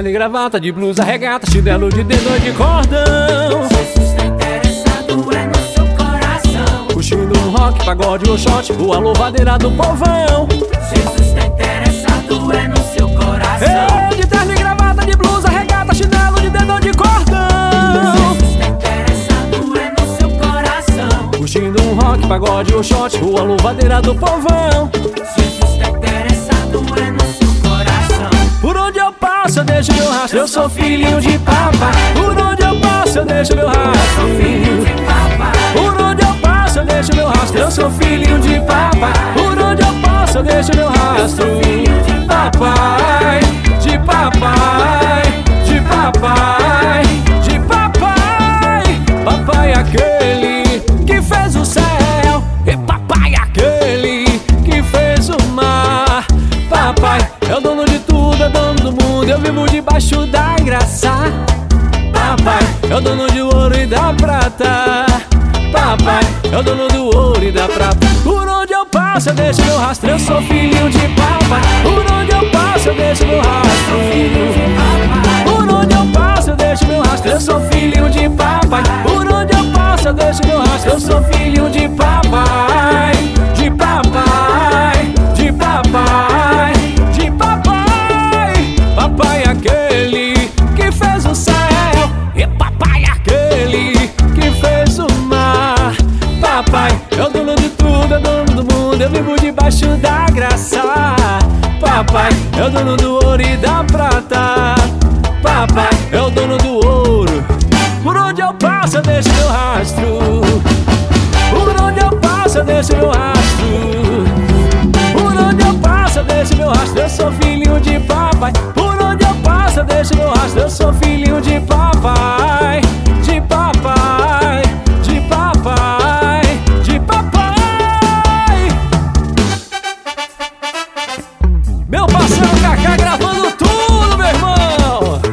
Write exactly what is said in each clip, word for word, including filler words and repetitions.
terno e gravata, de blusa, regata, chinelo de dedo de cordão. Jesus tá interessado é no seu coração. Curtindo um rock, pagode ou shot, rua louvadeira do povão. Jesus tá interessado é no seu coração. Ei, de terno e gravata, de blusa, regata, chinelo de dedo de cordão. Jesus tá interessado é no seu coração. Curtindo um rock, pagode ou shot, rua louvadeira do povão. Jesus tá interessado é no seu coração. Por onde eu passo eu deixo meu rastro, eu sou filhinho de papai. Por onde eu passo eu deixo meu rastro, Filho de papai. Por onde eu passo eu deixo meu rastro, eu sou filhinho de papai. Por onde eu passo eu deixo meu rastro, de papai, de papai, de papai, de papai. Papai é aquele que fez o céu, e papai é aquele que fez o mar. Papai é o dono de tudo, é dono do mundo, eu vivo debaixo da graça. Papai é o dono de ouro e da prata. Papai é o dono do ouro e da prata. Por onde eu passo eu deixo meu rastro, eu sou filhinho de papai. Por onde eu passo eu deixo meu rastro, filho de papai. Por onde eu passo eu deixo meu rastro, eu sou filhinho de papai. Por onde eu passo eu deixo meu rastro, eu sou filhinho de papai. De papai, de papai, de papai. Papai é aquele que fez o céu, e papai é aquele que fez o mar. Papai é o dono de tudo, é dono do mundo, eu vivo debaixo da graça. Papai é o dono do ouro e da prata. Papai é o dono do ouro. Por onde eu passo eu deixo meu rastro. Por onde eu passo eu deixo meu rastro. Por onde eu passo eu deixo meu rastro, eu sou filhinho de papai. Por onde eu passo eu deixo meu rastro, eu sou filhinho de papai. De papai, de papai, de papai. Meu parceiro Kaká gravando tudo, meu irmão.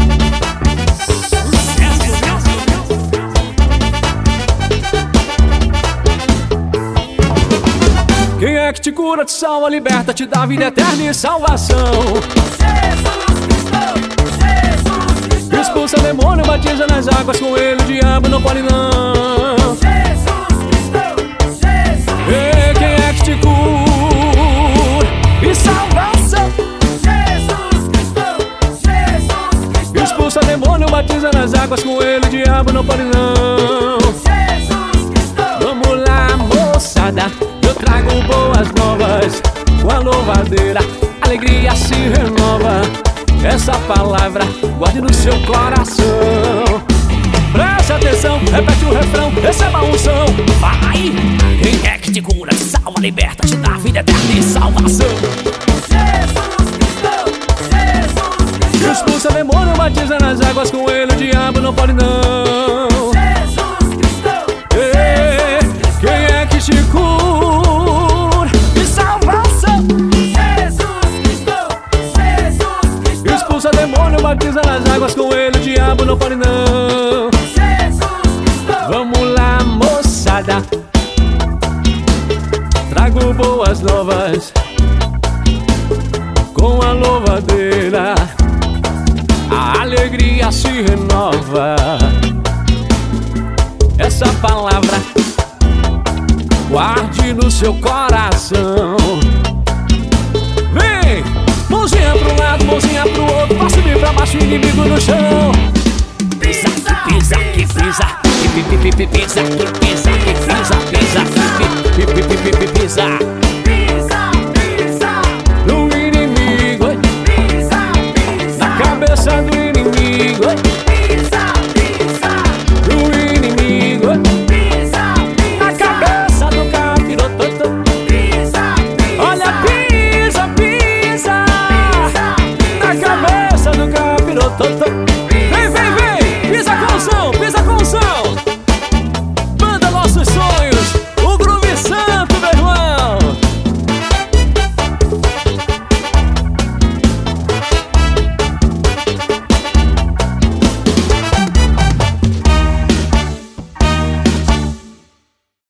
Quem é que te cura, te salva, liberta, te dá vida eterna e salvação? Jesus Cristo, Jesus Cristo. Expulsa demônio, batiza nas águas, com ele o diabo não pode não. Jesus Cristo, Jesus Ei, quem é que te cura e salvação? Jesus Cristo, Jesus Cristo. Expulsa demônio, batiza nas águas, com ele o diabo não pode não. Jesus Cristo. Vamos lá, moçada, eu trago boas novas. Com a louvadeira, alegria se renova. Essa palavra guarde no seu coração. Preste atenção, repete o refrão, receba a unção. Vai! Quem é que te cura, te salva, liberta, te dá vida eterna e salvação? Jesus Cristo, Jesus Cristo. Expulsa demônio, batiza nas águas, com ele o diabo não pode não. Jesus Cristo, Ei, quem é que te cura e salvação? Jesus Cristo, Jesus Cristo. Expulsa demônio, batiza nas águas, com ele o diabo não pode não. Jesus Cristo. Vamos lá, moçada, trago boas novas. Com a louvadeira, a alegria se renova. Essa palavra guarde no seu coração. Vem! Mãozinha pro lado, mãozinha pro outro, pra cima e pra baixo, inimigo no chão. Pisa, que pisa, que pisa, que pi, pi, pi, pi, pisa, que pisa, que pisa, pisa, que pi, pi, pi, pi, pi, pisa. Pisa, pisa, No inimigo, pisa, pisa. na cabeça do